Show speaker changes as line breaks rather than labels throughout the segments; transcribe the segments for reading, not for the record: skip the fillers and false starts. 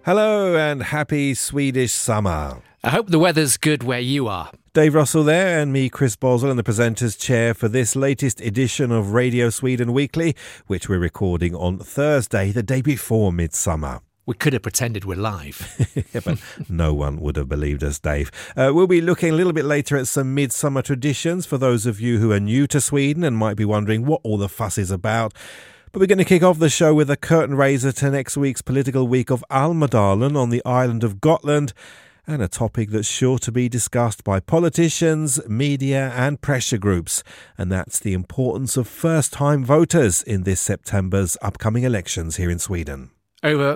Hello and happy Swedish summer.
I hope the weather's good where you are.
Dave Russell there and me, Chris Boswell, in the presenter's chair for this latest edition of Radio Sweden Weekly, which we're recording on Thursday, the day before Midsummer.
We could have pretended we're live.
Yeah, but no one would have believed us, Dave. We'll be looking a little bit later at some midsummer traditions for those of you who are new to Sweden and might be wondering what all the fuss is about. But we're going to kick off the show with a curtain raiser to next week's political week of Almedalen on the island of Gotland, and a topic that's sure to be discussed by politicians, media and pressure groups, and that's the importance of first-time voters in this September's upcoming elections here in Sweden.
Over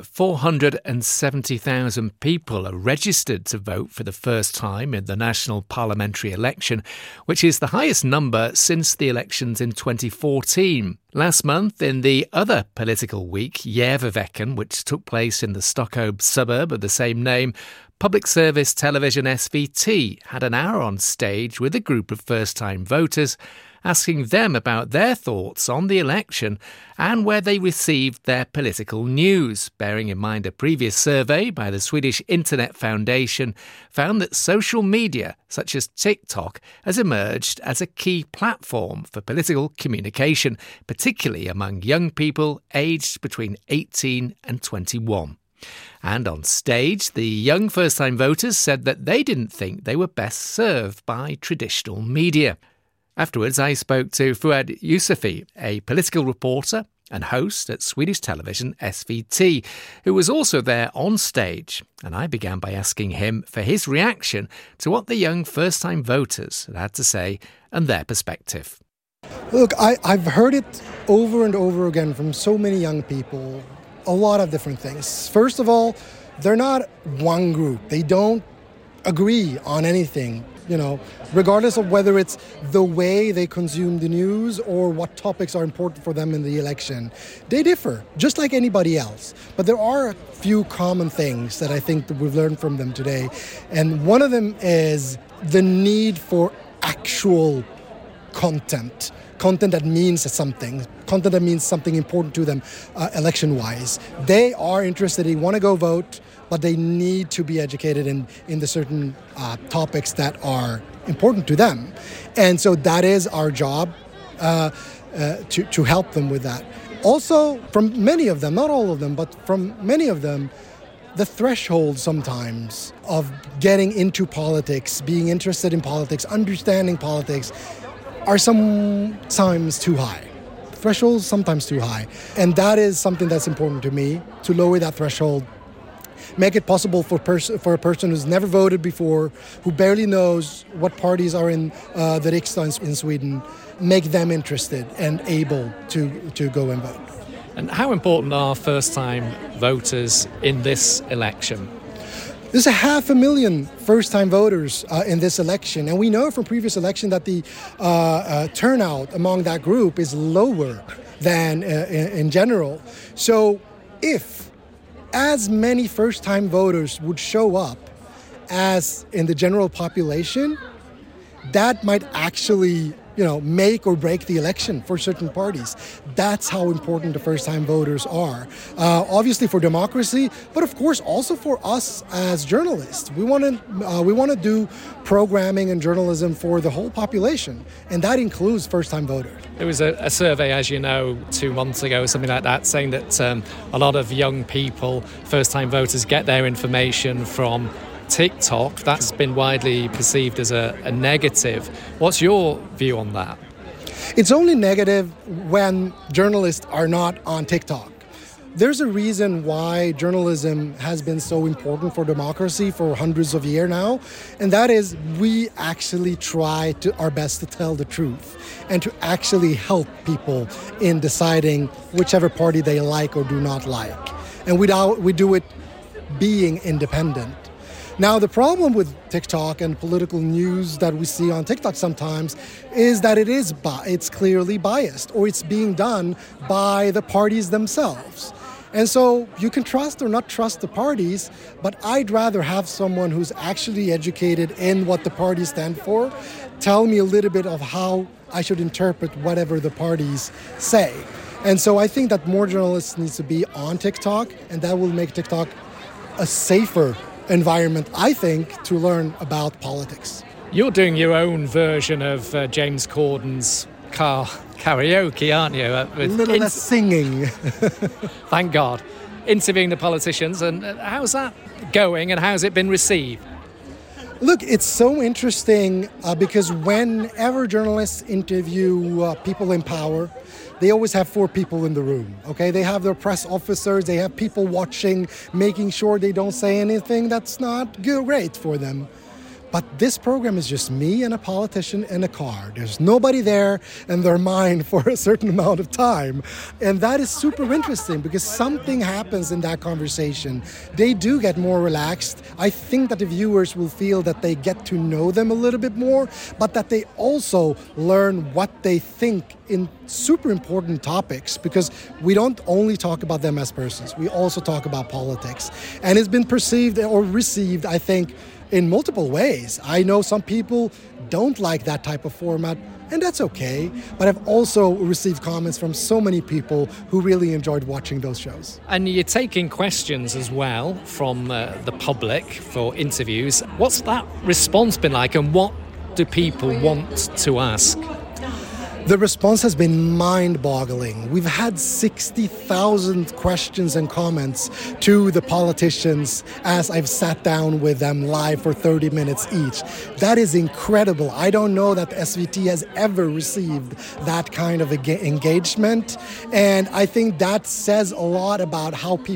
470,000 people are registered to vote for the first time in the national parliamentary election, which is the highest number since the elections in 2014. Last month, in the other political week, Järvaveckan, which took place in the Stockholm suburb of the same name, public service television SVT had an hour on stage with a group of first-time voters, asking them about their thoughts on the election and where they received their political news, bearing in mind a previous survey by the Swedish Internet Foundation found that social media, such as TikTok, has emerged as a key platform for political communication, particularly among young people aged between 18 and 21. And on stage, the young first-time voters said that they didn't think they were best served by traditional media. Afterwards, I spoke to Fuad Yusufi, a political reporter and host at Swedish television SVT, who was also there on stage. And I began by asking him for his reaction to what the young first-time voters had to say and their perspective.
Look, I've heard it over and over again from so many young people, a lot of different things. First of all, they're not one group. They don't agree on anything. Regardless of whether it's the way they consume the news or what topics are important for them in the election. They differ, just like anybody else. But there are a few common things that I think that we've learned from them today. And one of them is the need for actual content that means something important to them election-wise. They are interested, they want to go vote, but they need to be educated in the certain topics that are important to them. And so that is our job to help them with that. Also, from many of them, not all of them, but from many of them, the threshold sometimes of getting into politics, being interested in politics, understanding politics, are sometimes too high. Thresholds sometimes too high. And that is something that's important to me, to lower that threshold, make it possible for a person who's never voted before, who barely knows what parties are in the Riksdag in Sweden, make them interested and able to go and vote.
And how important are first-time voters in this election?
There's 500,000 first-time voters in this election, and we know from previous election that the turnout among that group is lower than in general. So if as many first-time voters would show up as in the general population, that might actually make or break the election for certain parties. That's how important the first-time voters are. Obviously for democracy, but of course also for us as journalists. We want to do programming and journalism for the whole population, and that includes first-time voters.
There was a survey, as you know, 2 months ago, something like that, saying that a lot of young people, first-time voters, get their information from TikTok. That's been widely perceived as a negative. What's your view on that?
It's only negative when journalists are not on TikTok. There's a reason why journalism has been so important for democracy for hundreds of years now, and that is we actually try our best to tell the truth and to actually help people in deciding whichever party they like or do not like. And we do it being independent. Now, the problem with TikTok and political news that we see on TikTok sometimes is that it's clearly biased, or it's being done by the parties themselves. And so you can trust or not trust the parties, but I'd rather have someone who's actually educated in what the parties stand for tell me a little bit of how I should interpret whatever the parties say. And so I think that more journalists need to be on TikTok, and that will make TikTok a safer environment, I think, to learn about politics.
You're doing your own version of James Corden's car karaoke, aren't you?
A little less singing.
Thank God. Interviewing the politicians, and how's that going and how's it been received?
Look, it's so interesting because whenever journalists interview people in power, they always have 4 people in the room, okay? They have their press officers, they have people watching, making sure they don't say anything that's not great for them. But this program is just me and a politician in a car. There's nobody there, and they're mine for a certain amount of time. And that is super interesting because something happens in that conversation. They do get more relaxed. I think that the viewers will feel that they get to know them a little bit more, but that they also learn what they think in super important topics, because we don't only talk about them as persons, we also talk about politics. And it's been perceived or received, I think, in multiple ways. I know some people don't like that type of format, and that's okay. But I've also received comments from so many people who really enjoyed watching those shows.
And you're taking questions as well from the public for interviews. What's that response been like, and what do people want to ask?
The response has been mind-boggling. We've had 60,000 questions and comments to the politicians as I've sat down with them live for 30 minutes each. That is incredible. I don't know that SVT has ever received that kind of engagement. And I think that says a lot about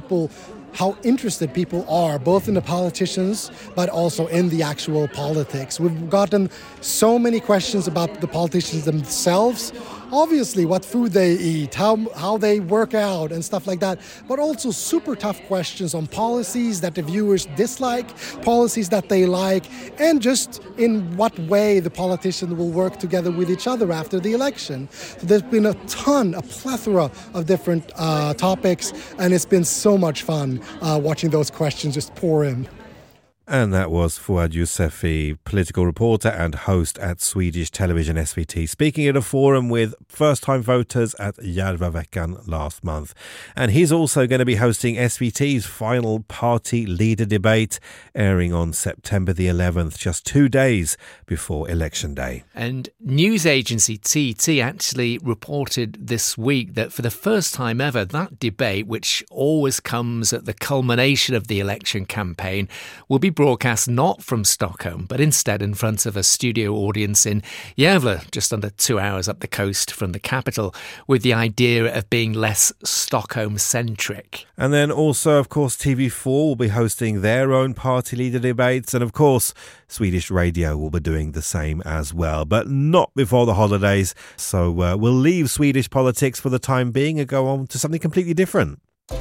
how interested people are, both in the politicians, but also in the actual politics. We've gotten so many questions about the politicians themselves. Obviously, what food they eat, how they work out and stuff like that, but also super tough questions on policies that the viewers dislike, policies that they like, and just in what way the politicians will work together with each other after the election. So there's been a plethora of different topics, and it's been so much fun watching those questions just pour in.
And that was Fouad Yousefi, political reporter and host at Swedish television SVT, speaking at a forum with first-time voters at Järvaveckan last month. And he's also going to be hosting SVT's final party leader debate, airing on September the 11th, just 2 days before Election Day.
And news agency TT actually reported this week that for the first time ever, that debate, which always comes at the culmination of the election campaign, will be broadcast not from Stockholm, but instead in front of a studio audience in Gävle, just under 2 hours up the coast from the capital, with the idea of being less Stockholm-centric.
And then also, of course, TV4 will be hosting their own party leader debates, and of course, Swedish Radio will be doing the same as well, but not before the holidays. So we'll leave Swedish politics for the time being and go on to something completely different.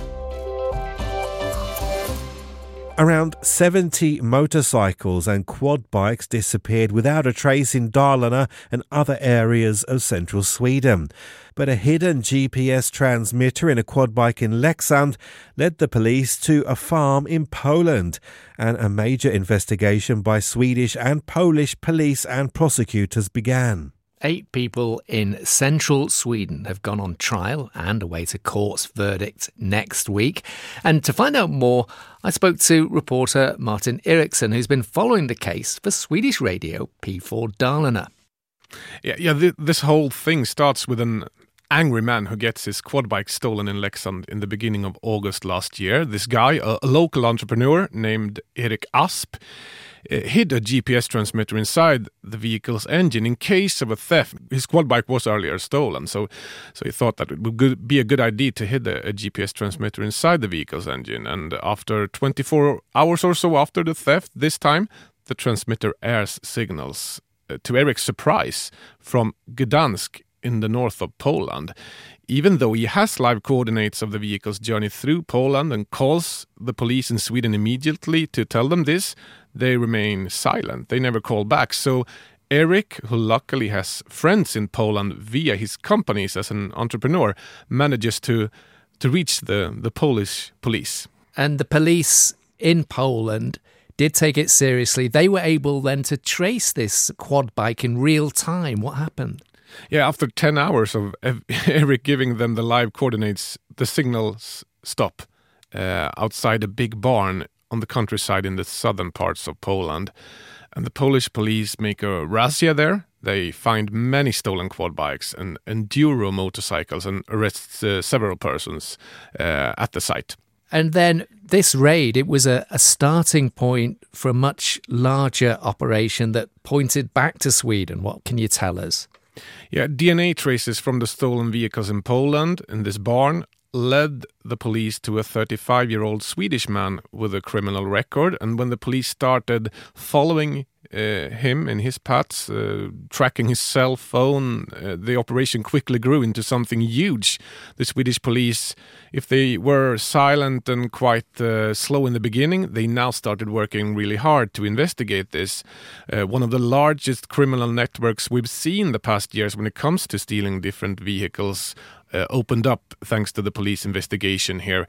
Around 70 motorcycles and quad bikes disappeared without a trace in Dalarna and other areas of central Sweden. But a hidden GPS transmitter in a quad bike in Leksand led the police to a farm in Poland, and a major investigation by Swedish and Polish police and prosecutors began.
8 people in central Sweden have gone on trial and await a court's verdict next week. And to find out more, I spoke to reporter Martin Eriksson, who's been following the case for Swedish Radio P4 Dalarna.
This whole thing starts with an angry man who gets his quad bike stolen in Leksand in the beginning of August last year. This guy, a local entrepreneur named Erik Asp, hid a GPS transmitter inside the vehicle's engine in case of a theft. His quad bike was earlier stolen, so he thought that it would be a good idea to hide a GPS transmitter inside the vehicle's engine. And after 24 hours or so after the theft, this time, the transmitter airs signals, to Erik's surprise, from Gdansk in the north of Poland. Even though he has live coordinates of the vehicle's journey through Poland and calls the police in Sweden immediately to tell them this, they remain silent. They never call back. So Erik, who luckily has friends in Poland via his companies as an entrepreneur, manages to reach the Polish police.
And the police in Poland did take it seriously. They were able then to trace this quad bike in real time. What happened?
Yeah, after 10 hours of Erik giving them the live coordinates, the signals stop outside a big barn on the countryside in the southern parts of Poland. And the Polish police make a razzia there. They find many stolen quad bikes and enduro motorcycles and arrest several persons at the site.
And then this raid, it was a starting point for a much larger operation that pointed back to Sweden. What can you tell us?
Yeah, DNA traces from the stolen vehicles in Poland in this barn led the police to a 35-year-old Swedish man with a criminal record. And when the police started following him in his paths, tracking his cell phone, the operation quickly grew into something huge. The Swedish police, if they were silent and quite slow in the beginning, they now started working really hard to investigate this. One of the largest criminal networks we've seen the past years when it comes to stealing different vehicles opened up thanks to the police investigation here.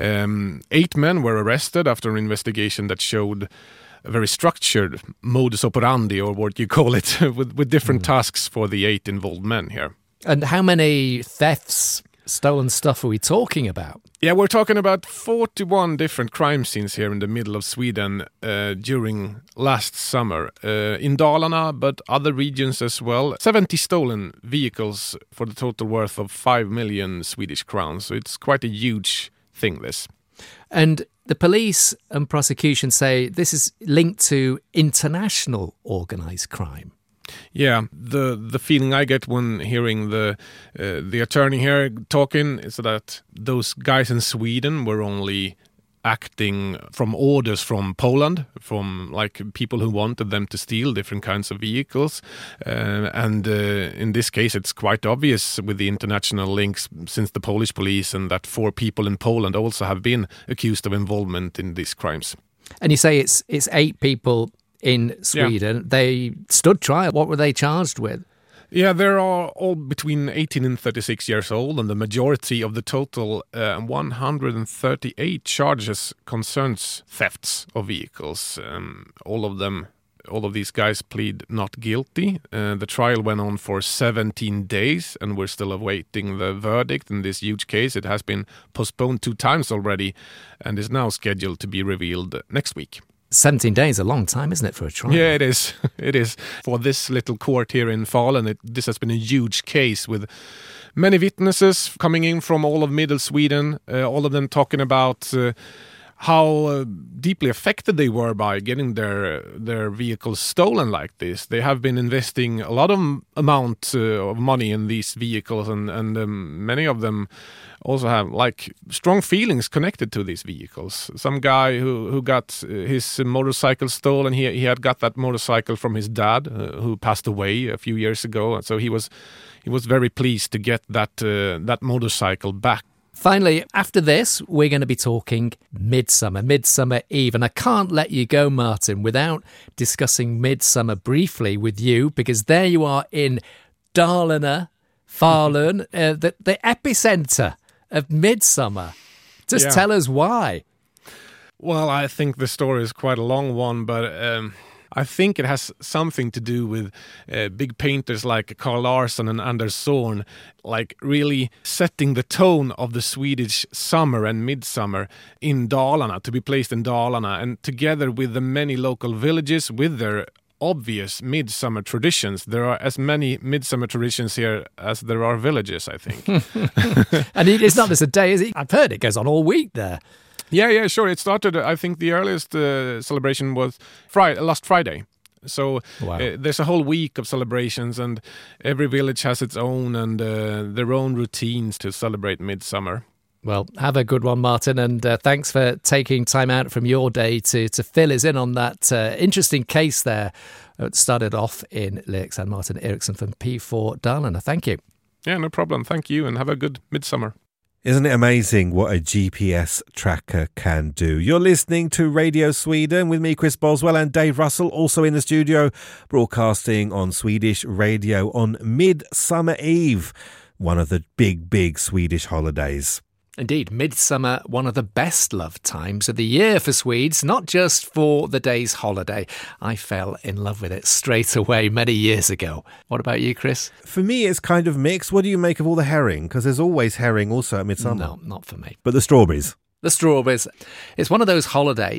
8 men were arrested after an investigation that showed a very structured modus operandi, or what you call it, with different tasks for the 8 involved men here.
And how many thefts, stolen stuff are we talking about?
Yeah, we're talking about 41 different crime scenes here in the middle of Sweden during last summer. In Dalarna, but other regions as well. 70 stolen vehicles for the total worth of 5 million Swedish crowns. So it's quite a huge thing, this.
And the police and prosecution say this is linked to international organised crime.
Yeah, the feeling I get when hearing the attorney here talking is that those guys in Sweden were only acting from orders from Poland, from like people who wanted them to steal different kinds of vehicles. And in this case, it's quite obvious with the international links, since the Polish police and that 4 people in Poland also have been accused of involvement in these crimes.
And you say it's 8 people in Sweden. Yeah. They stood trial. What were they charged with?
Yeah, they are all between 18 and 36 years old, and the majority of the total 138 charges concerns thefts of vehicles. All of these guys plead not guilty. The trial went on for 17 days, and we're still awaiting the verdict in this huge case. It has been postponed 2 times already, and is now scheduled to be revealed next week.
17 days, a long time, isn't it, for a trial?
Yeah, it is. It is. For this little court here in Falun, this has been a huge case with many witnesses coming in from all of middle Sweden, all of them talking about how deeply affected they were by getting their vehicles stolen like this. They have been investing a lot of amount of money in these vehicles, and many of them also have like strong feelings connected to these vehicles. Some guy who got his motorcycle stolen, he had got that motorcycle from his dad, who passed away a few years ago, and so he was very pleased to get that motorcycle back.
Finally, after this, we're going to be talking Midsummer Eve. And I can't let you go, Martin, without discussing Midsummer briefly with you, because there you are in Dalarna, Falun, the epicenter of Midsummer. Just tell us why.
Well, I think the story is quite a long one, but I think it has something to do with big painters like Carl Larsson and Anders Zorn, like really setting the tone of the Swedish summer and midsummer in Dalarna, to be placed in Dalarna, and together with the many local villages with their obvious midsummer traditions. There are as many midsummer traditions here as there are villages, I think.
And it's not just a day, is it? I've heard it goes on all week there.
Yeah, sure. It started, I think the earliest celebration was last Friday. So there's a whole week of celebrations, and every village has its own and their own routines to celebrate midsummer.
Well, have a good one, Martin, and thanks for taking time out from your day to fill us in on that interesting case there. It started off in Leksand. Martin Eriksson from P4 Dalarna. Thank you.
Yeah, no problem. Thank you, and have a good midsummer.
Isn't it amazing what a GPS tracker can do? You're listening to Radio Sweden with me, Chris Boswell, and Dave Russell, also in the studio, broadcasting on Swedish radio on Midsummer Eve, one of the big Swedish holidays.
Indeed, midsummer, one of the best loved times of the year for Swedes, not just for the day's holiday. I fell in love with it straight away many years ago. What about you, Chris?
For me, it's kind of mixed. What do you make of all the herring? Because there's always herring also at midsummer.
No, not for me.
But the strawberries.
The strawberries. It's one of those holidays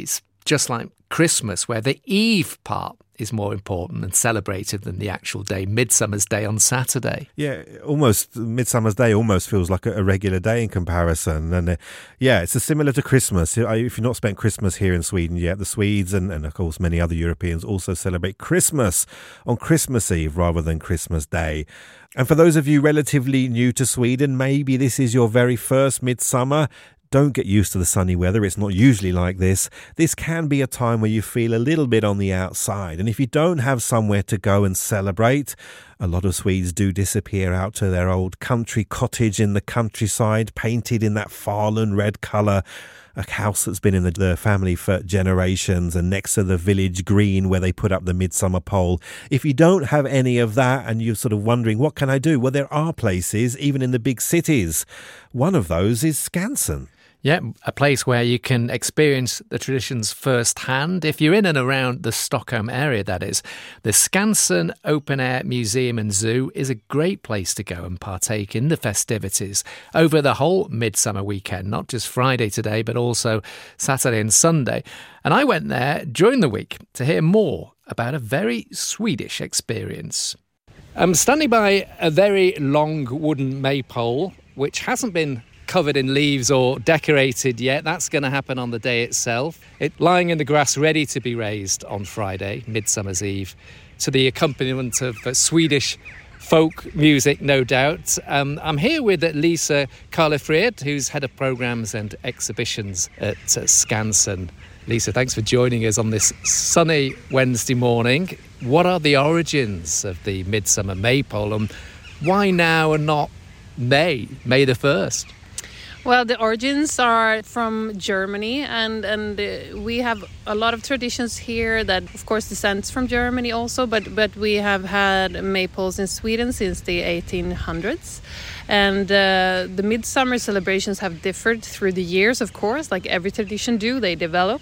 just like Christmas, where the Eve part is more important and celebrated than the actual day, Midsummer's Day on Saturday.
Yeah, almost Midsummer's Day almost feels like a regular day in comparison. And it's similar to Christmas. If you've not spent Christmas here in Sweden yet, the Swedes and of course many other Europeans also celebrate Christmas on Christmas Eve rather than Christmas Day. And for those of you relatively new to Sweden, maybe this is your very first midsummer. Don't get used to the sunny weather. It's not usually like this. This can be a time where you feel a little bit on the outside. And if you don't have somewhere to go and celebrate, a lot of Swedes do disappear out to their old country cottage in the countryside, painted in that Falun red colour, a house that's been in the family for generations, and next to the village green where they put up the midsummer pole. If you don't have any of that and you're sort of wondering, what can I do? Well, there are places, even in the big cities. One of those is Skansen.
Yeah, a place where you can experience the traditions firsthand. If you're in and around the Stockholm area, that is, the Skansen Open Air Museum and Zoo is a great place to go and partake in the festivities over the whole midsummer weekend, not just Friday today, but also Saturday and Sunday. And I went there during the week to hear more about a very Swedish experience. I'm standing by a very long wooden maypole, which hasn't been covered in leaves or decorated yet. That's going to happen on the day itself. It lying in the grass ready to be raised on Friday, Midsummer's Eve, to the accompaniment of Swedish folk music, no doubt. I'm here with Lisa Karlefred, who's head of programmes and exhibitions at Skansen. Lisa, thanks for joining us on this sunny Wednesday morning. What are the origins of the Midsummer Maypole, and why now and not May the 1st?
Well, the origins are from Germany, and we have a lot of traditions here that, of course, descends from Germany also, but we have had maypoles in Sweden since the 1800s. And the midsummer celebrations have differed through the years, of course, like every tradition do, they develop.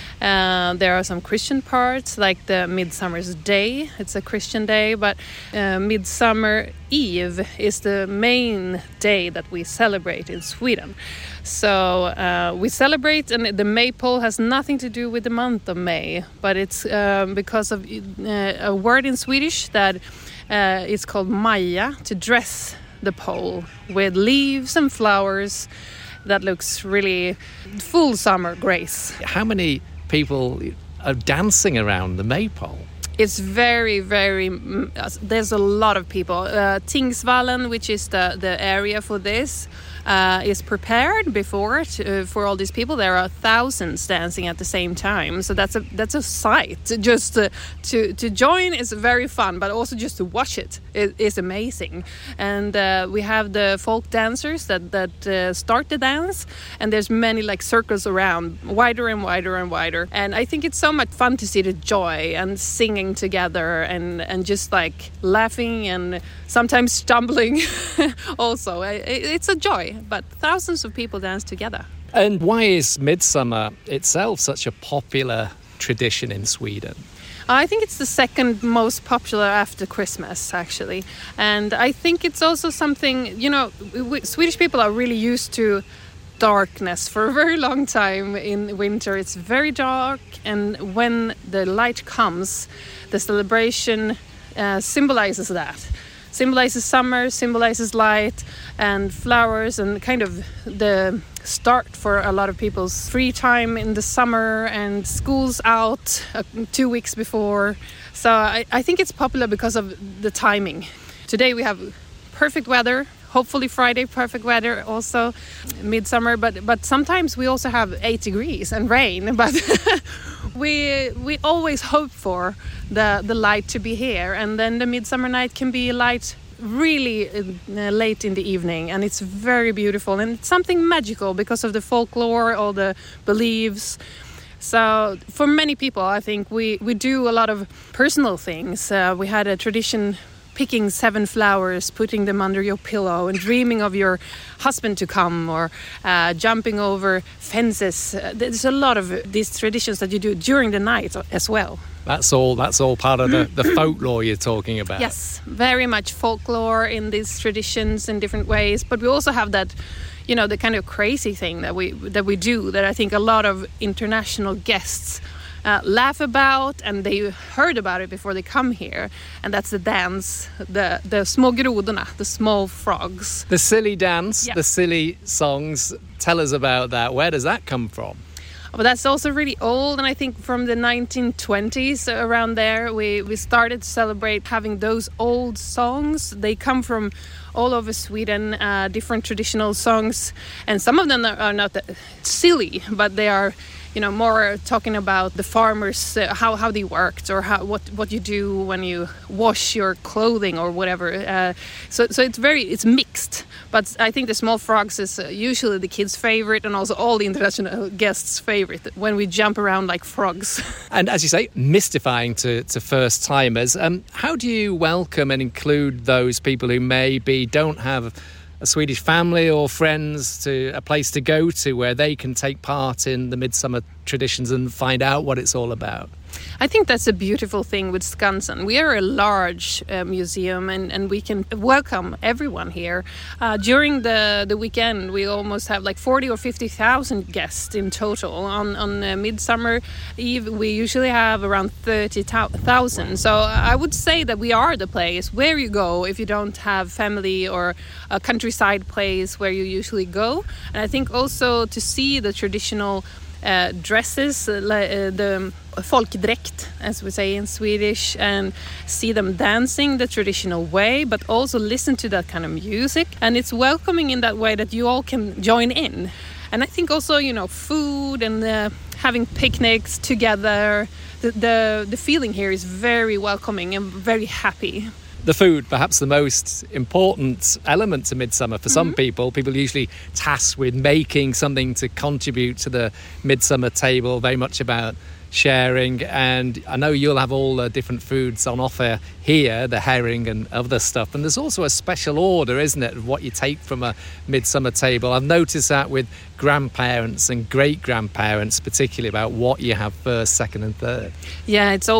There are some Christian parts, like the Midsummer's Day. It's a Christian day, but Midsummer Eve is the main day that we celebrate in Sweden. So we celebrate, and the maypole has nothing to do with the month of May, but it's because of a word in Swedish that is called Maja, to dress the pole with leaves and flowers. That looks really full summer grace.
How many people are dancing around the maypole?
It's very, very, there's a lot of people. Tingsvallen, which is the area for this, is prepared before for all these people. There are thousands dancing at the same time, so that's a sight. Just to join is very fun, but also just to watch it is amazing. And we have the folk dancers that start the dance, and there's many like circles around, wider and wider and wider. And I think it's so much fun to see the joy and singing together and just like laughing and sometimes stumbling also. It's a joy, but thousands of people dance together.
And why is Midsummer itself such a popular tradition in Sweden?
I think it's the second most popular after Christmas, actually. And I think it's also something, Swedish people are really used to darkness for a very long time. In winter it's very dark, and when the light comes, the celebration symbolizes that. Symbolizes summer, symbolizes light and flowers, and kind of the start for a lot of people's free time in the summer, and school's out 2 weeks before. So I think it's popular because of the timing. Today we have perfect weather. Hopefully Friday, perfect weather also, midsummer, but sometimes we also have 8 degrees and rain, but we always hope for the light to be here, and then the midsummer night can be light really late in the evening, and it's very beautiful, and it's something magical because of the folklore, all the beliefs. So for many people, I think we do a lot of personal things. We had a tradition picking 7 flowers, putting them under your pillow and dreaming of your husband to come, or jumping over fences. There's a lot of these traditions that you do during the night as well.
That's all part of the folklore you're talking about.
Yes, very much folklore in these traditions in different ways. But we also have that, the kind of crazy thing that we do, that I think a lot of international guests laugh about, and they heard about it before they come here. And that's the dance, the små grodorna, the small frogs.
The silly dance,
Yeah.
the silly songs. Tell us about that. Where does that come from?
But that's also really old, and I think from the 1920s, around there, we started to celebrate having those old songs. They come from all over Sweden, different traditional songs, and some of them are not that silly, but they are, more talking about the farmers, how they worked, or what you do when you wash your clothing or whatever. So it's mixed. But I think the Small Frogs is usually the kids' favorite, and also all the international guests' favorite, when we jump around like frogs.
And as you say, mystifying to first-timers. How do you welcome and include those people who maybe don't have a Swedish family or friends, to a place to go to where they can take part in the midsummer traditions and find out what it's all about?
I think that's a beautiful thing with Skansen. We are a large museum, and we can welcome everyone here. During the weekend, we almost have like 40 or 50,000 guests in total. On Midsummer Eve, we usually have around 30,000. So I would say that we are the place where you go if you don't have family or a countryside place where you usually go. And I think also to see the traditional dresses, the folkdräkt, as we say in Swedish, and see them dancing the traditional way, but also listen to that kind of music. And it's welcoming in that way that you all can join in. And I think also, food and having picnics together, the feeling here is very welcoming and very happy.
The food, perhaps the most important element to Midsummer for some people. People usually tasked with making something to contribute to the Midsummer table, very much about sharing. And I know you'll have all the different foods on offer here, the herring and other stuff. And there's also a special order, isn't it, of what you take from a Midsummer table. I've noticed that with grandparents and great-grandparents, particularly about what you have first, second and third.
Yeah, it's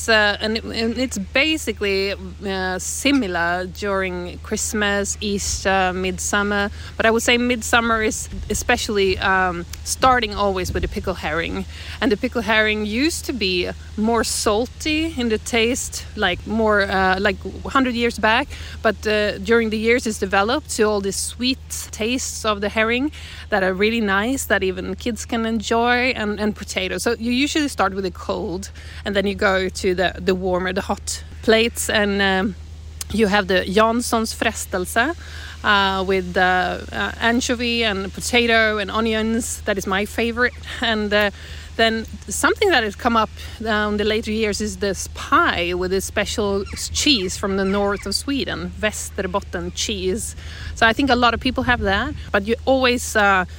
basically similar during Christmas, Easter, Midsummer. But I would say Midsummer is especially starting always with the pickled herring. And the pickled herring used to be more salty in the taste, like more like 100 years back. But during the years it's developed to all the sweet tastes of the herring that are really nice, that even kids can enjoy, and potatoes. So you usually start with the cold, and then you go to the warmer, the hot plates, and you have the Janssons frestelse with anchovy and potato and onions. That is my favorite. And then something that has come up in the later years is this pie with this special cheese from the north of Sweden, Västerbotten cheese. So I think a lot of people have that, but you always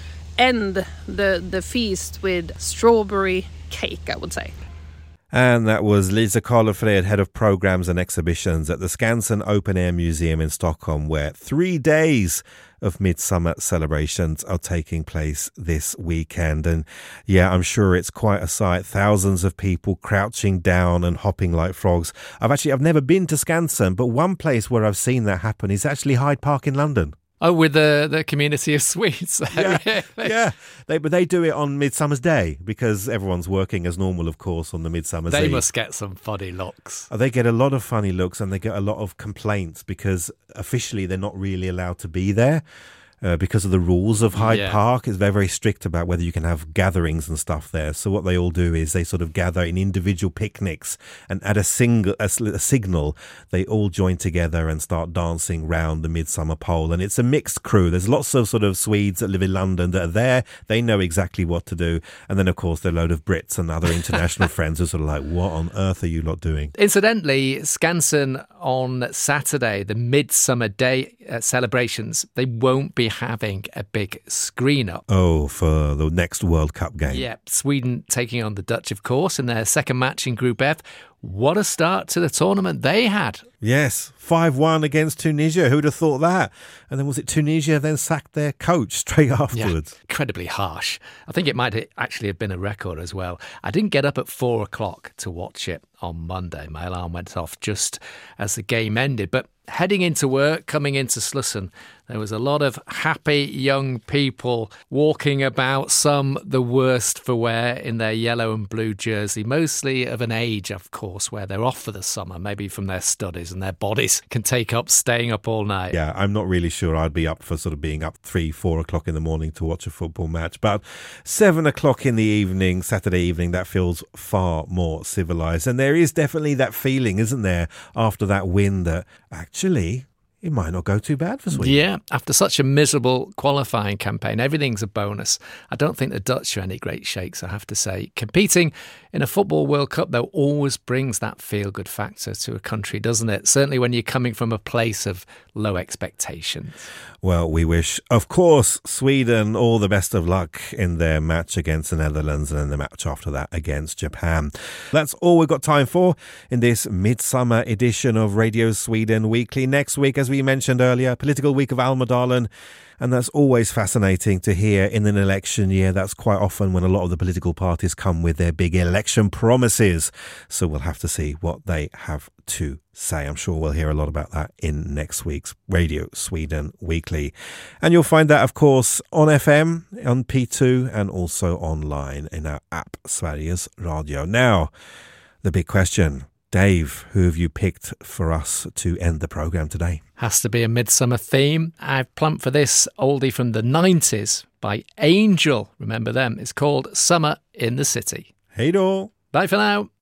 end the feast with strawberry cake, I would say.
And that was Lisa Karlefred, Head of Programs and Exhibitions at the Skansen Open Air Museum in Stockholm, where 3 days of midsummer celebrations are taking place this weekend. And yeah, I'm sure it's quite a sight. Thousands of people crouching down and hopping like frogs. I've never been to Skansen, but one place where I've seen that happen is actually Hyde Park in London.
Oh, with the community of Swedes.
Yeah. But they do it on Midsummer's Day because everyone's working as normal, of course, on the Midsummer's Day.
They must get some funny looks.
They get a lot of funny looks, and they get a lot of complaints because officially they're not really allowed to be there. Because of the rules of Hyde Park. It's very, very strict about whether you can have gatherings and stuff there. So what they all do is they sort of gather in individual picnics, and at a signal, they all join together and start dancing round the midsummer pole. And it's a mixed crew. There's lots of sort of Swedes that live in London that are there. They know exactly what to do. And then, of course, there are a load of Brits and other international friends who are sort of like, what on earth are you lot doing?
Incidentally, Skansen on Saturday, the Midsummer Day celebrations, they won't be having a big screen up.
Oh, for the next World Cup game.
Yeah, Sweden taking on the Dutch, of course, in their second match in Group F. What a start to the tournament they had.
Yes, 5-1 against Tunisia. Who'd have thought that? And then was it Tunisia then sacked their coach straight afterwards?
Yeah, incredibly harsh. I think it might actually have been a record as well. I didn't get up at 4 o'clock to watch it on Monday. My alarm went off just as the game ended. But heading into work, coming into Slussen, There was a lot of happy young people walking about, some the worst for wear in their yellow and blue jersey, mostly of an age, of course, where they're off for the summer, maybe from their studies, and their bodies can take up staying up all night.
Yeah, I'm not really sure I'd be up for sort of being up 3-4 o'clock in the morning to watch a football match, but 7 o'clock in the evening, Saturday evening, that feels far more civilised. And there is definitely that feeling, isn't there, after that win that actually it might not go too bad for Sweden.
Yeah, after such a miserable qualifying campaign, everything's a bonus. I don't think the Dutch are any great shakes, I have to say. Competing in a Football World Cup, though, always brings that feel-good factor to a country, doesn't it? Certainly when you're coming from a place of low expectations.
Well, we wish, of course, Sweden all the best of luck in their match against the Netherlands and in the match after that against Japan. That's all we've got time for in this midsummer edition of Radio Sweden Weekly. Next week, as we mentioned earlier, political week of Almedalen. And that's always fascinating to hear in an election year. That's quite often when a lot of the political parties come with their big election promises. So we'll have to see what they have to say. I'm sure we'll hear a lot about that in next week's Radio Sweden Weekly. And you'll find that, of course, on FM, on P2, and also online in our app, Sveriges Radio. Now, the big question. Dave, who have you picked for us to end the programme today?
Has to be a midsummer theme. I've plumped for this oldie from the 90s by Angel. Remember them? It's called Summer in the City.
Hej då!
Bye for now.